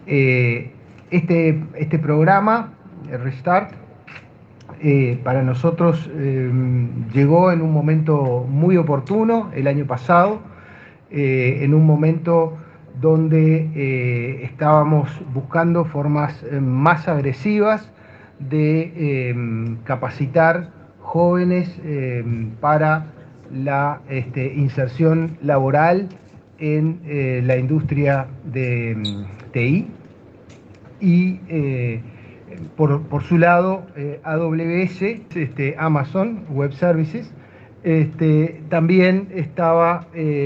Este programa, Restart, para nosotros llegó en un momento muy oportuno el año pasado, en un momento donde estábamos buscando formas más agresivas de capacitar jóvenes para la inserción laboral en la industria de TI. Y por su lado, AWS, Amazon Web Services, también estaba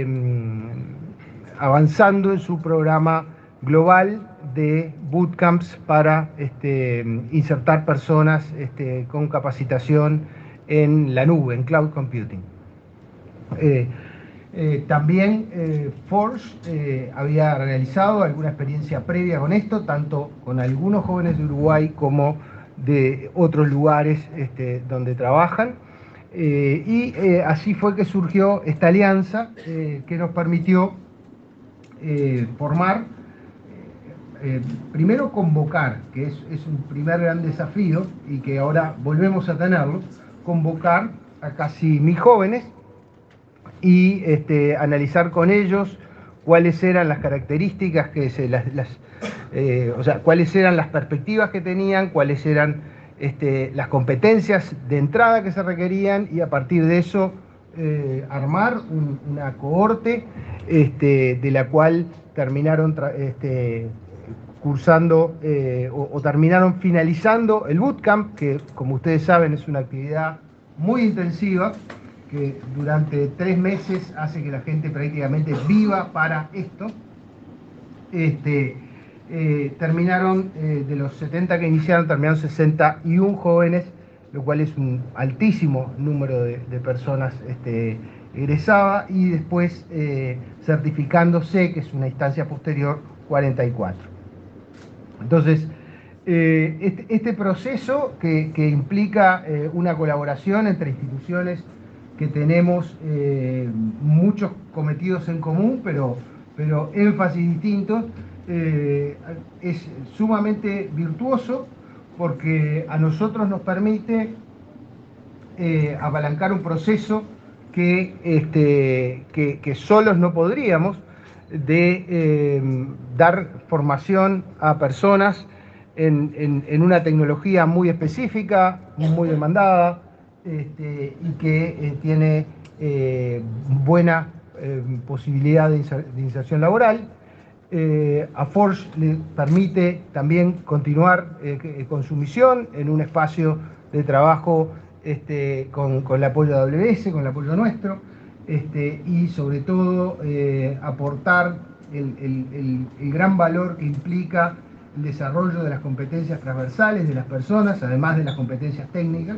avanzando en su programa global de bootcamps para insertar personas con capacitación en la nube, en cloud computing. También Forge había realizado alguna experiencia previa con esto, tanto con algunos jóvenes de Uruguay como de otros lugares donde trabajan. Así fue que surgió esta alianza que nos permitió formar, primero convocar, que es un primer gran desafío y que ahora volvemos a tenerlo, convocar a casi 1000 jóvenes y analizar con ellos cuáles eran las características o sea, cuáles eran las perspectivas que tenían, cuáles eran las competencias de entrada que se requerían, y a partir de eso armar una cohorte de la cual terminaron cursando o terminaron finalizando el bootcamp, que como ustedes saben es una actividad muy intensiva, que durante 3 meses hace que la gente prácticamente viva para esto. Terminaron, de los 70 que iniciaron, terminaron 61 jóvenes, lo cual es un altísimo número de personas egresaba, y después certificándose, que es una instancia posterior, 44. Entonces, este proceso que implica una colaboración entre instituciones que tenemos muchos cometidos en común, pero énfasis distintos, es sumamente virtuoso, porque a nosotros nos permite apalancar un proceso que solos no podríamos, de dar formación a personas en una tecnología muy específica, muy demandada, y que tiene buena posibilidad de inserción laboral. A Forge le permite también continuar con su misión en un espacio de trabajo con el apoyo de AWS, con el apoyo nuestro, y sobre todo aportar el gran valor que implica el desarrollo de las competencias transversales de las personas, además de las competencias técnicas.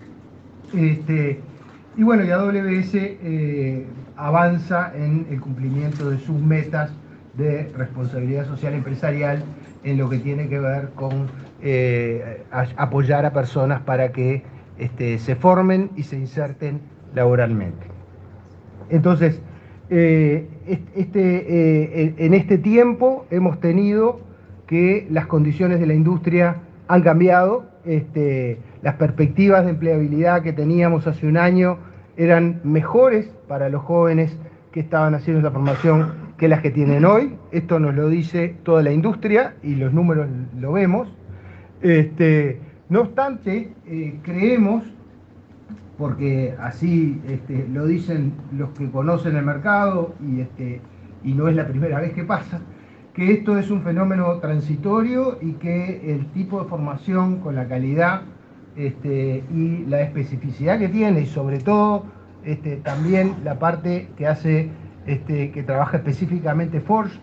Y bueno, y AWS avanza en el cumplimiento de sus metas de responsabilidad social empresarial en lo que tiene que ver con apoyar a personas para que se formen y se inserten laboralmente. Entonces, en este tiempo hemos tenido que las condiciones de la industria han cambiado. Las perspectivas de empleabilidad que teníamos hace un año eran mejores para los jóvenes que estaban haciendo esa formación que las que tienen hoy. Esto nos lo dice toda la industria y los números lo vemos. No obstante, creemos, porque así lo dicen los que conocen el mercado, y no es la primera vez que pasa, que esto es un fenómeno transitorio y que el tipo de formación con la calidad y la especificidad que tiene, y sobre todo también la parte que hace, que trabaja específicamente Forge,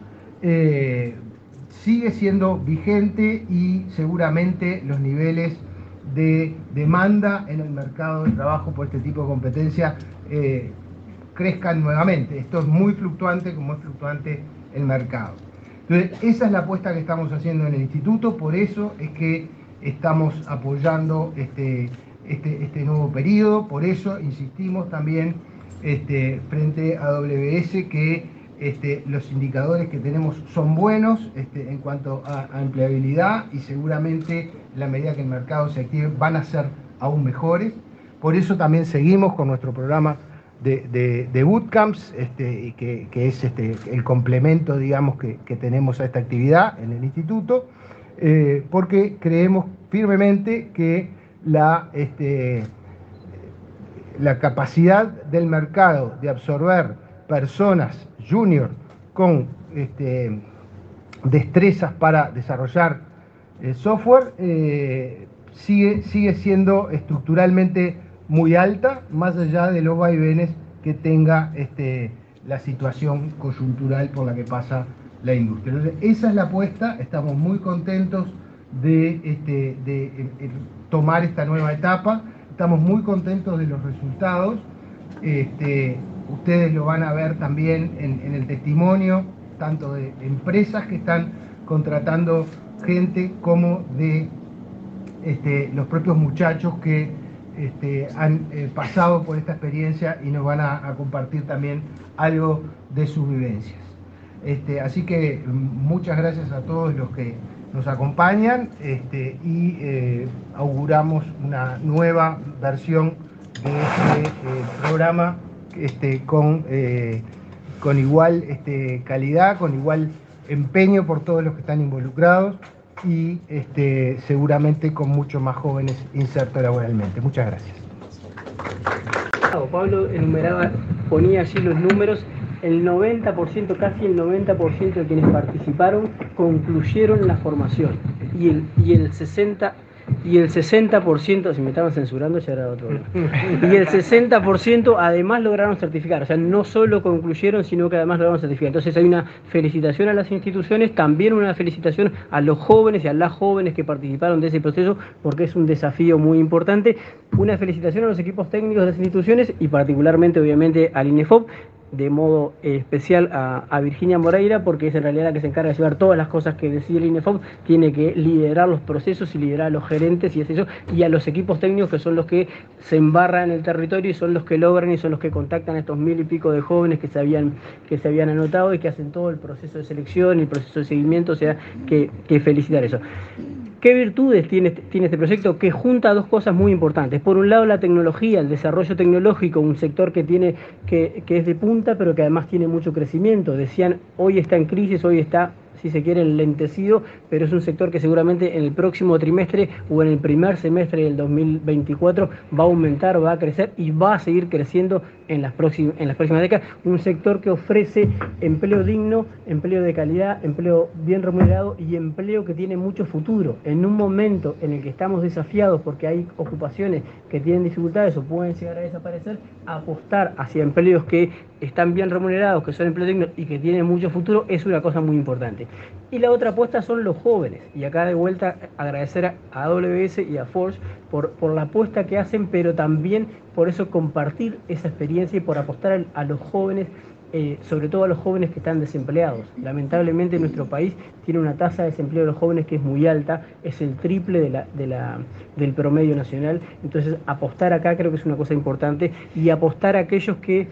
sigue siendo vigente, y seguramente los niveles de demanda en el mercado de trabajo por este tipo de competencia crezcan nuevamente. Esto es muy fluctuante, como es fluctuante el mercado. Entonces, esa es la apuesta que estamos haciendo en el instituto, por eso es que estamos apoyando este nuevo periodo, por eso insistimos también frente a AWS que los indicadores que tenemos son buenos en cuanto a empleabilidad, y seguramente en la medida que el mercado se active van a ser aún mejores. Por eso también seguimos con nuestro programa de bootcamps, y que es el complemento, digamos, que tenemos a esta actividad en el instituto, porque creemos firmemente que la capacidad del mercado de absorber personas junior con destrezas para desarrollar software sigue siendo estructuralmente muy alta, más allá de los vaivenes que tenga la situación coyuntural por la que pasa la industria. Entonces, esa es la apuesta. Estamos muy contentos de tomar esta nueva etapa, estamos muy contentos de los resultados. Ustedes lo van a ver también en el testimonio, tanto de empresas que están contratando gente como de los propios muchachos que han pasado por esta experiencia y nos van a compartir también algo de sus vivencias. Así que muchas gracias a todos los que nos acompañan, y auguramos una nueva versión de este programa con igual calidad, con igual empeño por todos los que están involucrados, y seguramente con muchos más jóvenes insertos laboralmente. Muchas gracias. Pablo enumeraba, ponía allí los números. El 90%, casi el 90% de quienes participaron concluyeron la formación, y el 60%, si me estaban censurando ya era otro, y el 60% además lograron certificar, o sea, no solo concluyeron, sino que además lograron certificar. Entonces hay una felicitación a las instituciones, también una felicitación a los jóvenes y a las jóvenes que participaron de ese proceso, porque es un desafío muy importante. Una felicitación a los equipos técnicos de las instituciones y particularmente, obviamente, al INEFOP, de modo especial a Virginia Moreira, porque es en realidad la que se encarga de llevar todas las cosas que decide el INEFOP, tiene que liderar los procesos y liderar a los gerentes y es eso, y a los equipos técnicos, que son los que se embarran en el territorio y son los que logran y son los que contactan a estos 1000 y pico de jóvenes que se habían anotado y que hacen todo el proceso de selección y el proceso de seguimiento. O sea, que felicitar eso. ¿Qué virtudes tiene este proyecto? Que junta dos cosas muy importantes. Por un lado, la tecnología, el desarrollo tecnológico, un sector que es de punta, pero que además tiene mucho crecimiento. Decían, hoy está en crisis, hoy está, si se quiere, enlentecido, pero es un sector que seguramente en el próximo trimestre o en el primer semestre del 2024 va a aumentar, va a crecer y va a seguir creciendo en las próximas décadas. Un sector que ofrece empleo digno, empleo de calidad, empleo bien remunerado y empleo que tiene mucho futuro. En un momento en el que estamos desafiados porque hay ocupaciones que tienen dificultades o pueden llegar a desaparecer, apostar hacia empleos que están bien remunerados, que son empleos dignos y que tienen mucho futuro, es una cosa muy importante. Y la otra apuesta son los jóvenes, y acá de vuelta agradecer a AWS y a Forge por la apuesta que hacen, pero también por eso compartir esa experiencia y por apostar a los jóvenes, sobre todo a los jóvenes que están desempleados. Lamentablemente nuestro país tiene una tasa de desempleo de los jóvenes que es muy alta, es el triple del promedio nacional. Entonces apostar acá creo que es una cosa importante, y apostar a aquellos que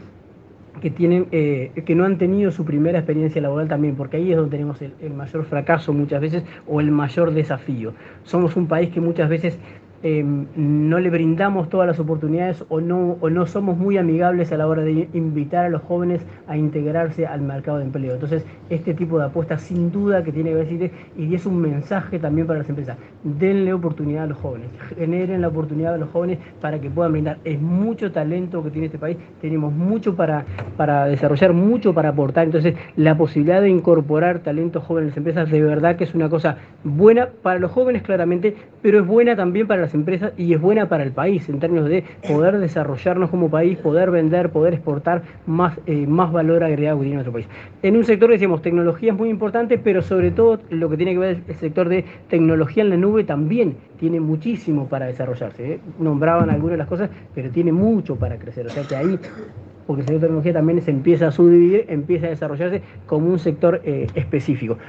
no han tenido su primera experiencia laboral también, porque ahí es donde tenemos el mayor fracaso muchas veces, o el mayor desafío. Somos un país que muchas veces no le brindamos todas las oportunidades o no somos muy amigables a la hora de invitar a los jóvenes a integrarse al mercado de empleo. Entonces, este tipo de apuestas sin duda que tiene que decir, y es un mensaje también para las empresas: denle oportunidad a los jóvenes, generen la oportunidad a los jóvenes para que puedan brindar. Es mucho talento que tiene este país, tenemos mucho para desarrollar, mucho para aportar. Entonces, la posibilidad de incorporar talento joven en las empresas, de verdad que es una cosa buena para los jóvenes claramente, pero es buena también para las empresas y es buena para el país en términos de poder desarrollarnos como país, poder vender, poder exportar más valor agregado que tiene nuestro país. En un sector, decíamos, tecnología es muy importante, pero sobre todo lo que tiene que ver el sector de tecnología en la nube también tiene muchísimo para desarrollarse. Nombraban algunas de las cosas, pero tiene mucho para crecer. O sea que ahí, porque el sector de tecnología también se empieza a subdividir, empieza a desarrollarse como un sector específico.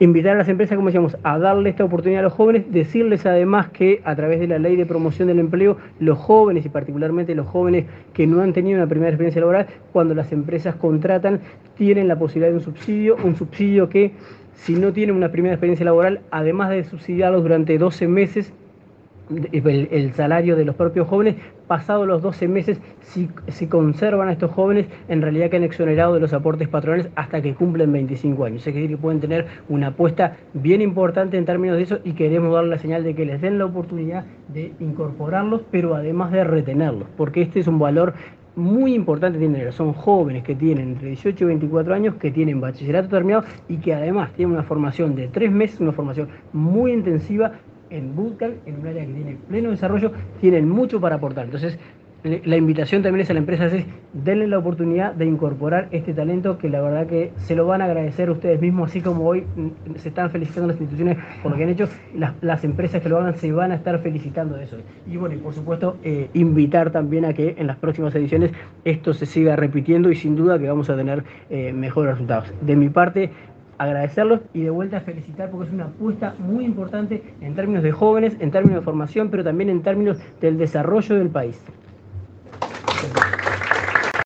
Invitar a las empresas, como decíamos, a darle esta oportunidad a los jóvenes, decirles además que a través de la ley de promoción del empleo, los jóvenes y particularmente los jóvenes que no han tenido una primera experiencia laboral, cuando las empresas contratan, tienen la posibilidad de un subsidio que si no tienen una primera experiencia laboral, además de subsidiarlos durante 12 meses, el salario de los propios jóvenes, pasados los 12 meses, si conservan a estos jóvenes, en realidad quedan exonerados de los aportes patronales hasta que cumplen 25 años. Es decir, que pueden tener una apuesta bien importante en términos de eso y queremos darle la señal de que les den la oportunidad de incorporarlos, pero además de retenerlos, porque este es un valor muy importante tener. Son jóvenes que tienen entre 18 y 24 años, que tienen bachillerato terminado y que además tienen una formación de 3 meses, una formación muy intensiva en bootcamp, en un área que tiene pleno desarrollo, tienen mucho para aportar. Entonces, la invitación también es a las empresas, es denle la oportunidad de incorporar este talento, que la verdad que se lo van a agradecer ustedes mismos, así como hoy se están felicitando las instituciones por lo que han hecho, las empresas que lo hagan se van a estar felicitando de eso. Y bueno, y por supuesto, invitar también a que en las próximas ediciones esto se siga repitiendo y sin duda que vamos a tener mejores resultados. De mi parte, agradecerlos y de vuelta felicitar, porque es una apuesta muy importante en términos de jóvenes, en términos de formación, pero también en términos del desarrollo del país.